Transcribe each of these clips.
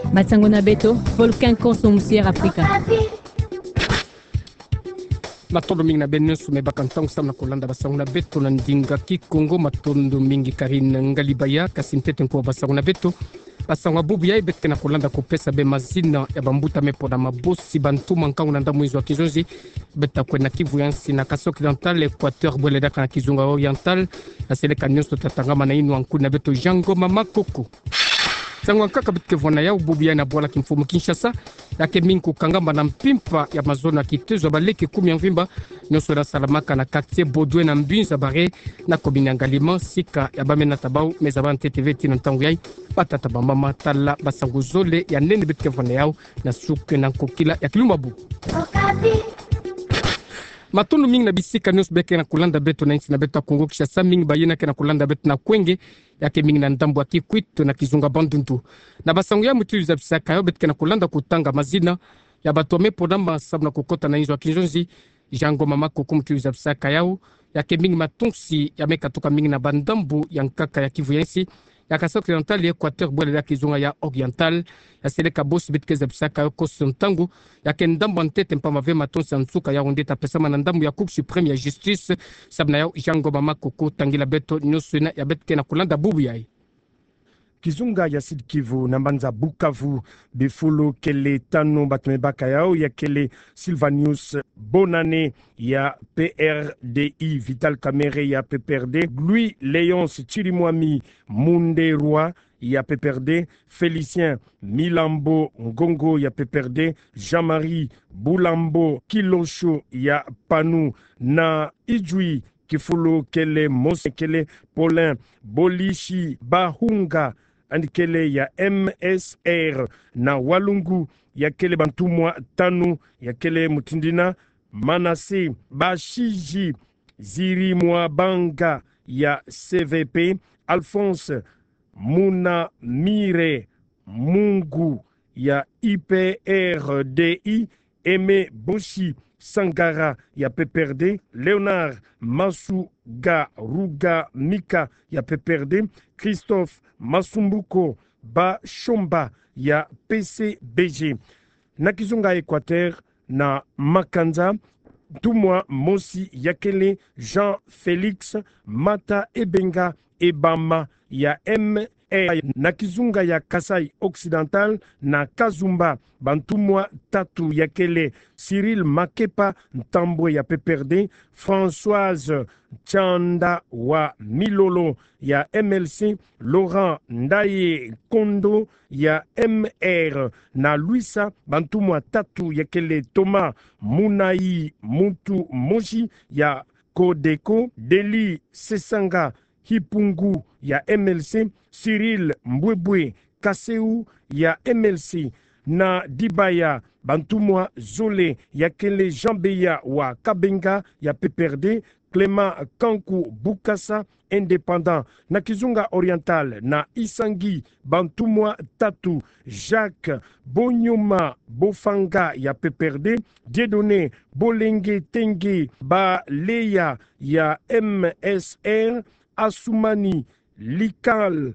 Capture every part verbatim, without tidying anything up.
Matsango na beto, volcan consommusière Africa. Matondo mingi na benesu me bakantang samna kolanda basango na beto na ndinga ki Kongo matondo mingi Karine Ngalibaya kasintete nko basango na beto basango bubu ya ibete na kolanda kopesa be mazina ya bambuta me pona mabosi bantu mankangu na ndamu izwa kizozi beta kwena Kivu yansi na kaso occidental Equateur bwele daka na Kizunga oriental na seleka nyonso tatangama na inu anku na beto Jango Mama Koko sango kaka bitke vona ya bubu ya na bwala kimfumu Kinshasa yake minku kangamba na mpimpa ya mazona kitezo baleke kumi mvimba nyonso na salamaka na quartier Baudouin na Mbinza bare na komina ngalima sika ya bamena tabau mezaba T T V tina ntangu yai batata bamama tala basango zole ya nene bitke vona yao na suke na kokila ya kilumbabu Matondo mingi na bisika nyonso beke na kulanda beto na insi na beto ya Kongo Kinshasa mingi bayena ke na kulanda beto na kwenge yake mingi na ndambo ya Kikwit na Kizunga Bandundu na basango ya mutu za bisaka yo betke na kulanda kutanga mazina ya bato mepo namba sabu na kukota na inzo ya Kinjonzi Jango Mama Koko mutu za bisaka yao yake mingi matunsi ya meka toka mingi na bandambu ya nkaka ya Kivu yensi ya kasa occidental ya Equateur bwele ya Kizunga ya oriental ya seleka bosi bitke za bisaka yo koso ntangu ya ke ndambo ntete mpama ve matonsi nsuka ya ondeta pesama na ndambu ya Cour supreme ya justice sabna ya Jango Mama Koko tangila beto nyosuna ya betke na kulanda bubu yai Kizunga ya Sud Kivu nambanza Bukavu bifulu kele tano batumebaka yao ya kele Sylvanus Bonane ya P R D I Vital Kamere ya P P R D Louis Léonce Chirimwami Munderwa ya P P R D Félicien Milambo Ngongo ya P P R D Jean-Marie Boulambo Kilosho ya Panu na Ijui kifulu kele Mose kele Paulin Bolishi Bahunga andikele ya M S R na Walungu ya kele bantumwa tanu ya kele Mutindina Manase Bashiji Zirimwa Banga ya C V P Alphonse Muna Mire Mungu ya I P R D I Aimé Boshi Sangara ya P P R D Léonard Masuga Ruga Mika ya P P R D Christophe Masumbuko Bashomba ya P C B G na Kizunga Equateur na Makanza Tumwa Mosi Yakele Jean Félix Mata Ebenga Ebama ya M E na Kizunga ya Kasai Occidental na Kazumba bantumwa tatu yakele Cyril Makepa Ntambwe ya P P R D Françoise Chanda wa Milolo ya M L C Laurent Ndaye Kondo ya M R na Luisa bantumwa tatu yakele Thomas Munai Mutu Moshi ya Kodeko Deli Sesanga Hipungu ya M L C Cyril Mbwebwe Kaseu ya M L C na Dibaya bantumwa Zole ya kele Jambeya wa Kabenga ya P P R D Clément Kanku Bukasa indépendant na Kizunga oriental na Isangi bantumwa tatu Jacques Bonyoma Bofanga ya P P R D Dieudonné Bolenge Tenge Baleya ya M S R Asumani Likal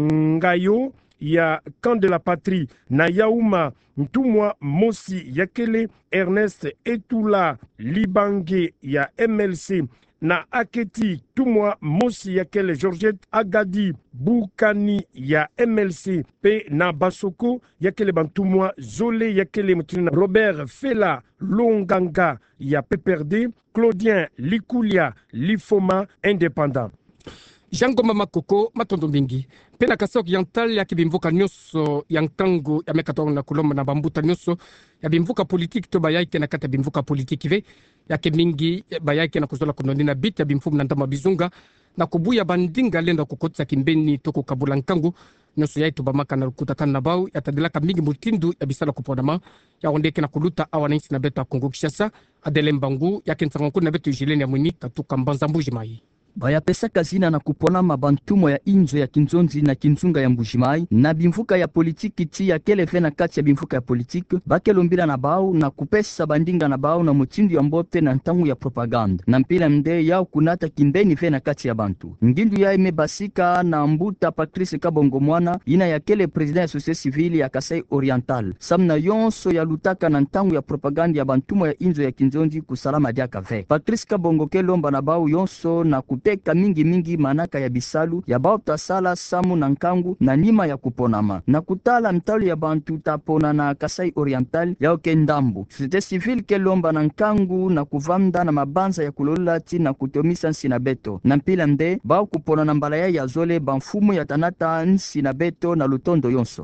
Ngayo ya Camp de la Patrie na Yaouma Ntumwa Mosi Yakele Ernest Etula Libange ya M L C na Aketi Tumwa Mosi Yakele Georgette Agadi Bukani ya M L C pe na Basoko Yakele Bantumwa Zole Yakele Mutina Robert Fela Longanga ya P P R D Claudien Likulia Lifoma indépendant Jango Mama Koko matondo mingi pena kasa occidental ya kibimvuka nyonso ya ntango ya mekatongo na kulomba na bambuta nyonso ya bimvuka politique to bayaike na kata bimvuka politique ve ya kemingi bayaike na kuzola konondi na bit ya bimfumu na ndama bizunga na kubuya bandinga lenda kukotsa kimbeni toko kabula nkangu nyonso yaitu bamaka na kutakana na bau ya tadelaka mingi mutindu ya bisala kupodama ya ondeke na kuluta awa na insi na beto ya Kongo Kinshasa Adele Mbangu ya kensango na beto jileni ya mwini katuka mbanza mbuji mai bayapesa kazina na kupona mabantumo ya inzo ya Kinzonzi na Kinzunga ya Mbujimai na bimvuka ya politiki ti ya keleve na kati ya bimvuka ya politiki bakelombila na bao na kupesa bandinga na bao na mutindo ya mbote na ntangu ya propaganda na mpila mde yao kunata kimbeni ve na kati ya bantu ngindu ya ime basika na mbuta Patrice Kabongo mwana ina ya kele president ya societe civile ya Kasai Oriental samna yonso ya lutaka na ntangu ya propaganda ya bantumo ya inzo ya Kinzonzi kusalama diaka ve Patrice Kabongo kelomba na bao yonso na kuteka mingi mingi manaka ya bisalu ya bao tasala samu na nkangu na nima ya kuponama na kutala mtalo ya bantu tapona na Kasai Oriental ya oke ndambu societe civile kelomba na nkangu na kuvamda na mabanza ya kulola ti na kutomisa nsina beto na mpila mde bao kupona na mbala ya ya zole banfumu ya tanata nsina beto na lutondo yonso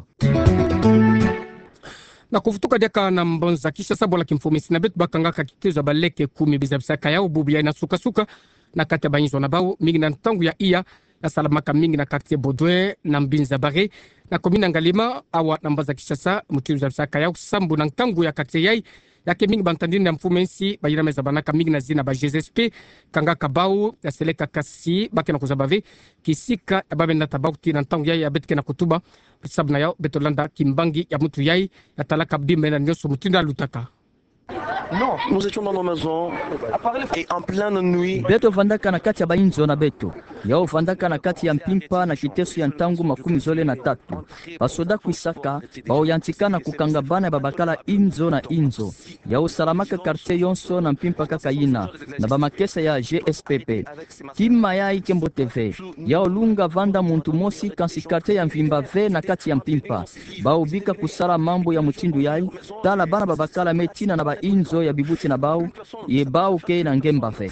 na kufutuka diaka na mbonza kisha sabola kimfumisi na betu bakangaka kitezo baleke kumi bizabisaka yao bubu ya inasuka suka na kati ya banyizo na bao mingi na ntangu ya iya na salamaka mingi na quartier Baudouin na Mbinza Bare na komina Ngalima awa na mbaza Kishasa mutizo zabisaka yao sambu na ntangu ya quartier yai yake mingi bantandini na mfumensi bayina meza banaka mingi na zina ba G S P kanga kabau ya seleka kasi bake na kuzabave kisika ababe na tabauti na ntangu yai abetke na kutuba sabna yao betolanda kimbangi ya mutu yai ya talaka bimbe na nyoso mutindo alutaka. Non, nous étions dans nos maisons et en pleine nuit. Beto vandaka na kati ya bainzo na beto. Yao vandaka na kati ya mpimpa na kiteso ya ntangu makumi zole na tatu. Basoda kuisaka, baoyantika na kukanga bana babakala inzo na inzo. Yao salamaka quartier yonso na mpimpa kakaina. Na bamakesa ya G S P P. Kima ya Ikembo T V. Yao lunga vanda muntu mosi kansi quartier ya mvimba ve na kati ya mpimpa. Baobika kusala mambo ya mutindu yai. Tala bana babakala metina na ba inzo ya bibuti na bao ye bao ke na ngemba fe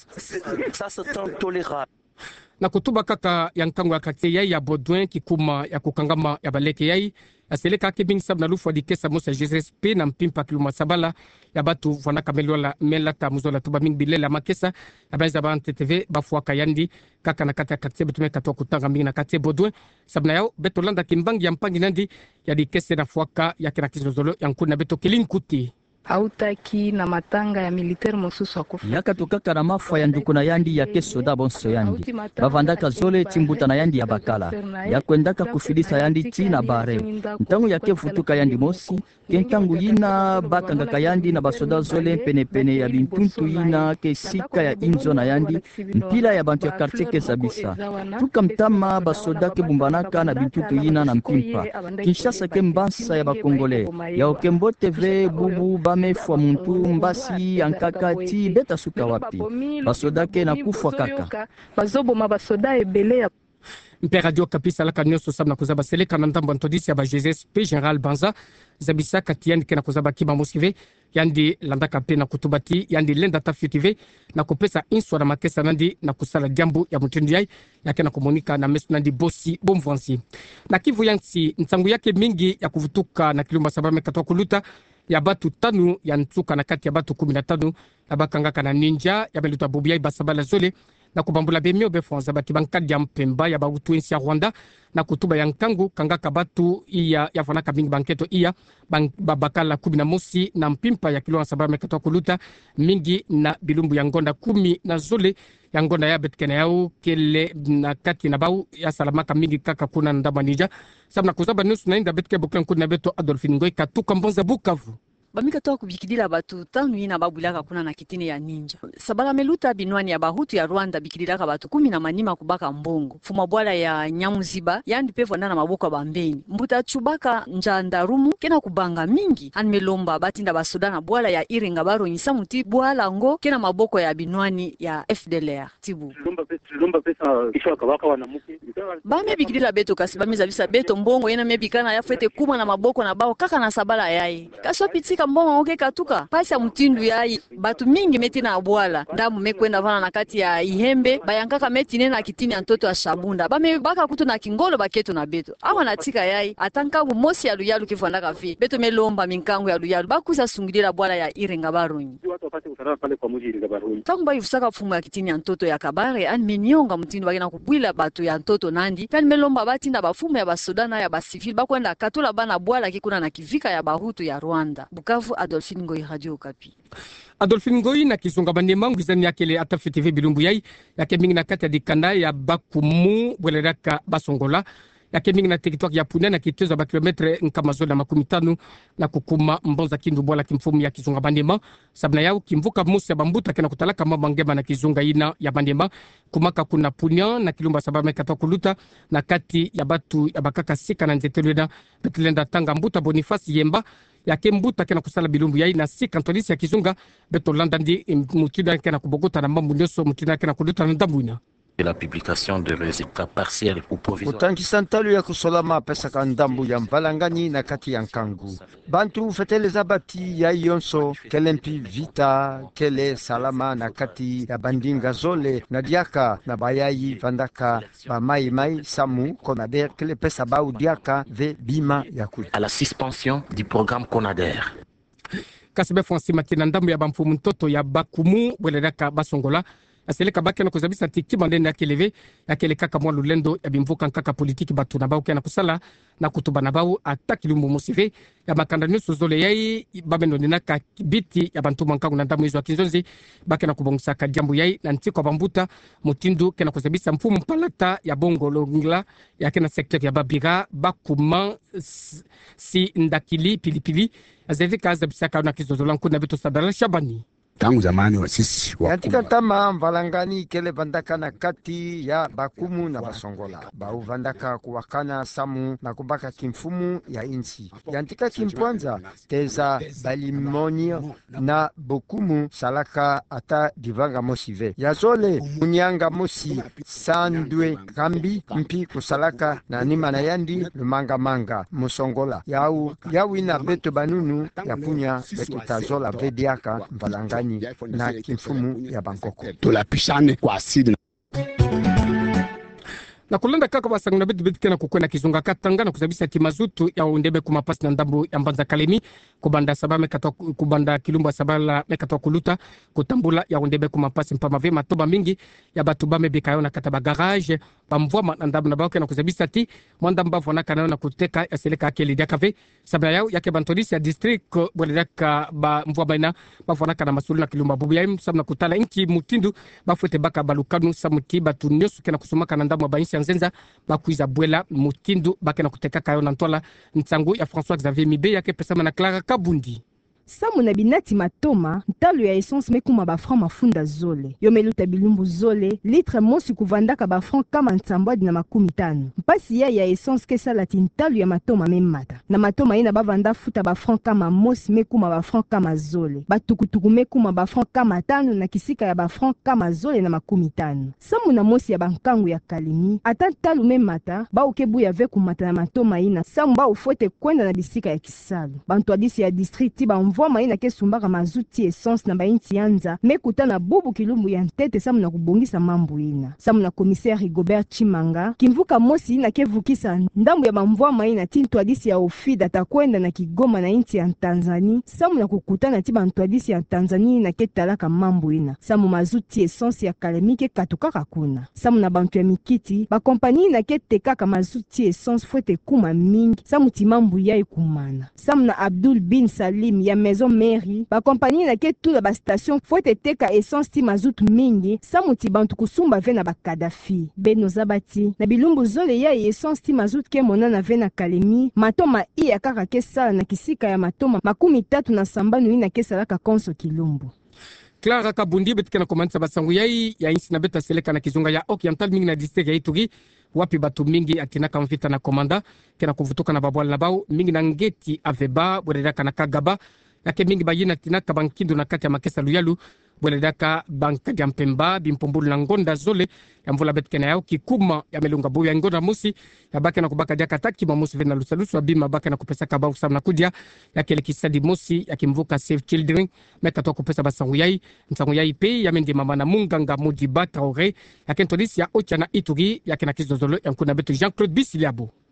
Ça c'est intolérable. Na kutuba kaka ya ntango ya quartier yai ya Baudouin kikuma ya kukangama ya baleke yai aseleka ke bing sab na lufu adikesa mosa G S P na mpimpa kiluma sabala ya batu vwana kamelola melata muzola tuba mingi bilela makesa ya banza ba T T V bafuaka yandi kaka na kati ya quartier betume katwa kutanga mingi na quartier Baudouin sabna yao beto landa kimbangi ya mpangi nandi ya dikese na fuaka ya kina kizozolo ya nkuna beto kilinkuti autaki na matanga ya militaire mosusu akufa yaka tukaka na mafa ya nduku na yandi ya keso da bonso yandi bavandaka zole timbuta na yandi ya bakala ya kwendaka kufidisa yandi ti na bare ntangu ya kefutuka yandi mosi kentangu yina bakangaka yandi na basoda zole pene pene ya bintuntu yina kesika ya inzo na yandi mpila ya bantu ya quartier kesabisa tuka mtama basoda kebumbanaka na bintuntu yina na mpimpa Kinshasa kembansa ya bakongole ya Okembo T V bubu mefwa muntu mbasi ankaka ti beta suka wapi basoda ke na kufwa kaka bazoboma basoda ebele ya mpe radio kapisa la kanyoso sabna kuzaba seleka na ndambo antodisi ya ba G S P General Banza zabisa kati yandi ke na kuzaba kiba mosive yandi landaka pe na kutubati yandi lenda tafitive na kupesa inswa na makesa nandi na kusala jambu ya mutindi yai yake na komunika na mesu nandi bosi bomvansi na Kivu yansi ntangu yake mingi ya kuvutuka na kilumba sabame katwa kuluta ya batu tanu ya ntuka na kati ya batu kumi na tanu na bakangaka na ninja ya meluta bubia ibasabala zole na kubambula bemio befonza bati bankadi ya mpemba ya bautu ensi ya Rwanda na kutuba ya nkangu kangaka batu iya ya fanaka mingi banketo iya babakala kumi na mosi na mpimpa ya kilo na sabame katwa kuluta mingi na bilumbu ya ngonda kumi na zole ya ngonda ya betkena yao kele na kati na bau ya salamaka mingi kaka kuna ndama ninja sabna kuzaba nusu na inda betke buklen kuna beto Adolphine Ngoi katuka mbonza Bukavu bamika toa kubikidila batu tanu ina babulaka kuna na kitine ya ninja sabala meluta binwani ya bahutu ya Rwanda bikidilaka batu kumi na manima kubaka mbongo fuma bwala ya Nyamuziba yandi pevo ndana maboko bambeni mbuta chubaka njandarumu kena kubanga mingi anmelomba batinda basoda na bwala ya Iringa baro nyisamuti bwala ngo kena maboko ya binwani ya F D L R tibu lomba pesa kisha kabaka wanamuke bame bikidila beto kasi bamiza bisa beto mbongo yena mebikana ya fete kuma na maboko na bao kaka na sabala yai kaswa pitika mbongo oke katuka pasi ya mutindu yai batu mingi meti na bwala ndamu mekwenda vana na kati ya ihembe bayankaka meti nena kitini ya ntoto ya Shabunda bame baka kutu na kingolo baketo na beto awa na tika yai atankangu mosi ya luyalu kifandaka fi beto melomba minkangu ya luyalu bakuza sungidila bwala ya Iringa barunyi watu wapate usalama pale kwa muji Iringa barunyi tangu bayi fusaka fumu ya kitini ya ntoto ya Kabare ani nionga mtindu bakena kubwila bato ya ntoto nandi kandi melomba batinda bafumu ya basodana ya basivili bakwenda katula bana bwala kikuna na kivika ya bahutu ya Rwanda. Bukavu, Adolphine Ngoi, Radio Okapi. Adolphine Ngoi na kizunga banema ngizani yakele atafi T V bilumbu yai yake mingi na kati ya dikanda ya Bakumu bweleraka basongola yake mingi na territoire ya Punia na kituza ba kilometre nkamazo na makumi tano na kukuma mbonza kindu bwala kimfumu ya kizunga banema sabna yao kimvuka musi ya bambuta kena kutalaka mama ngema na kizunga ina ya banema kumaka kuna Punia na kilumba sabame katwa kuluta na kati ya batu ya bakaka sika na nzetelweda betlenda tanga mbuta Bonifasi Yemba yake mbuta kena kusala bilumbu yai na sika Antonisi ya kizunga beto landa ndi mutida kena kubogota na mambu nyoso mutida kena kuluta na ndambuina la publication de résultats partiels ou provisoires. Utangisa ntalu ya kusolama pesa kandambu ya mvalangani na kati ya nkangu. Bantu feteleza bati ya yonso kelempi vita kele salama na kati ya bandinga zole na diaka na bayayi vandaka ba mai mai samu konader kele pesa ba udiaka ve bima ya kutu. À la suspension du programme Conader. Kasibe Fonsi Matina ndambu ya bamfumu mtoto ya Bakumu bweleraka basongola aseleka baki na kuzabisa tiki mandene yake leve yake le kaka mwa lulendo ya bimvuka nkaka politiki batu na bao kena kusala na kutuba na bao ataki lumbu musive ya makanda nyusu zole yai babendo ninaka biti ya bantu mankangu na ndamu hizo wa kinzonzi baki na kubongsa kadiambu yai na ntiko bambuta mutindu kena kuzabisa mfumu mpalata ya bongo longla ya kena sektor ya Babira Bakuma si ndakili pilipili azevika azabisa kauna kizozolanku na bitu sadala Shabani. Tangu zamani wa sisi wa katika tama mvalangani kele vandaka na kati ya Bakumu na Basongola bau vandaka kuwakana samu na kubaka kimfumu ya insi yantika kimpwanza teza balimonio na Bokumu salaka ata divanga mosive yazole munyanga mosi sandwe kambi mpi kusalaka na nima na yandi lumanga manga musongola yau yawina beto banunu ya punya beto tazola vediaka mvalangani na kimfumu ya Bangkoko. Tulapishane kwa asili. Na kulanda kaka basangu na bitu bitu kena kukwena kizunga katanga na kuzabisa timazutu ya undebe kumapasi na ndambu ya mbanza kalemi kubanda sabala mekatwa kubanda kilumba sabala mekatwa kuluta kutambula ya undebe kumapasi mpama vema toba mingi ya batu bame bikayo na kataba garage bamvwa na ndambu na bao kena kuzabisa ti mwanda mbavu na kanayo na kuteka ya seleka akeli diakave sabala yao yake bantolisi ya district bweleka ba mvwa baina bavu na kana masulu na kilumba bubu ya imu sabna kutala inki mutindu bafuete baka balukanu samuti batu nyosu kena kusumaka na ndambu bainsi nzenza bakuiza bwela mutindu bakena kuteka kayo na ntola ntangu ya François Xavier Mibe yake pesama na Clara Kabundi. Samu na binati matoma ntalo ya essence mekuma ba franc mafunda zole yomeluta bilumbu zole litre mosi kuvandaka ba franc kama ntambwadi na makumi tano mpasi ya ya essence kesala tintalo ya matoma memata na matoma ina bavanda futa ba franc kama mosi mekuma ba franc kama zole batukutuku mekuma ba franc kama tano na kisika ya ba franc kama zole na makumi tano samu na mosi ya bankangu ya kalimi ata ntalo memata ba ukebu ya ve kumata na matoma ina samu ba ufote kwenda na bisika ya kisalu bantu adisi ya district ba mvua maina ke sumbaka mazuti essence na bainti yanza mekuta na bubu kilumbu ya ntete samu na kubongisa mambu ina samu na commissaire Rigobert Chimanga kimvuka mosi ina kevukisa ndambu ya mamvua maina tintu adisi ya ofida takwenda na Kigoma na inti ya Tanzania samu na kukutana tiba ntu adisi ya Tanzania na ketalaka mambu ina samu mazuti essence ya kalemike katukaka kuna samu na bantu ya mikiti ba kompani na ketekaka mazuti essence fwete kuma mingi samu timambu ya ikumana samu na Abdul bin Salim ya Maison Mairie ba kompani na ke tula ba station fwete teka essence ti mazutu mingi samu ti bantu kusumba ve na ba Kadafi beno zabati na bilumbu zole ya essence ti mazutu ke mona na ve na Kalemi matoma iya kaka ke sala na kisika ya matoma makumi tatu na sambanu ina ke sala ka konso kilumbu. Clara Kabundi betkena komanza basangu yai ya insi na beta seleka na kizunga ya Oriental mingi na district ya Ituri wapi batu mingi akina kamvita na komanda kena kuvutuka na babwala na bao mingi na ngeti aveba bwereka na Kagaba yake mingi bayina tina kabankindu na kati ya Makesa Luyalu bweledaka banka ya Mpemba bimpombulu na ngonda zole ya mvula betkena yao kikuma ya melunga buya ya ngonda musi ya bake na kubaka diaka taki mamusi vena lusalusu wa bima bake na kupesa kabau sam na kudia ya kele kisadi musi ya kimvuka Save Children meka toa kupesa basangu yai nsangu yai pe ya mendi mama na munganga Modiba Traoré ya kentolisi ya Ocha na Ituri ya kena kizozolo ya mkuna betu Jean-Claude Bisiliabo.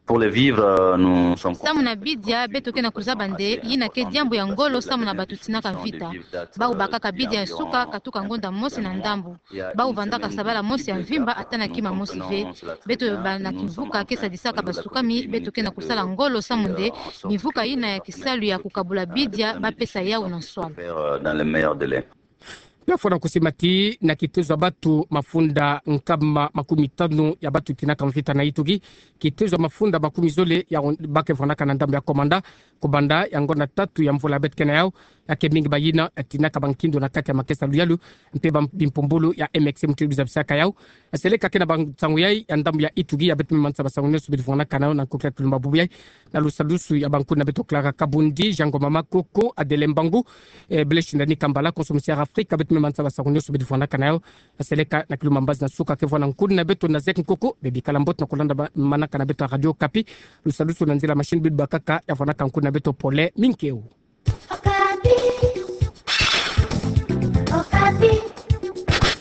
Pour le vivre, nous sommes samuna bidia beto kena kuzabande yina ke diambo ya ngolo samuna batutinaka vita bau bakaka bidia ya suka katuka ngonda mosi na ndambu bau vandaka sabala mosi ya mvimba atana kima mosi ve beto bana kivuka kesa disaka basukami beto kena kusala ngolo samunde mivuka yina ya kisalu ya kukabula bidia bapesa yao na swala dans le meilleur délai. Yafona kusimati na kitezo batu mafunda nkama makumi tano ya batu tinaka mvita na Ituri kitezo mafunda makumi zole ya bake vonaka na ndambo ya komanda kubanda ya ngona tatu ya mvula betkena yao yake mingi bayina tinaka bankindo na kati ya makesa luyalu mpeba bimpombulu ya M X M mtulibiza bisaka yao aseleka kena bantangu yai ya ndambo ya Ituri ya betu mimansa basangunesu bidu vonaka nao na kukla tulimabubu yai na lusalusu ya banku na beto Clara Kabundi Jango Mama Koko Adelembangu e, Bleshindani Kambala konsumisia Afrika betu mimansa basangunesu so bidu vonaka nayo aseleka na kiluma mbazi na suka kevona nkuni na beto na zek nkoko bebi kalambot na kulanda manaka na beto Radio Kapi lusalusu na nzila machine bidu bakaka ya vonaka nkuni na beto pole minkeu Okapi Okapi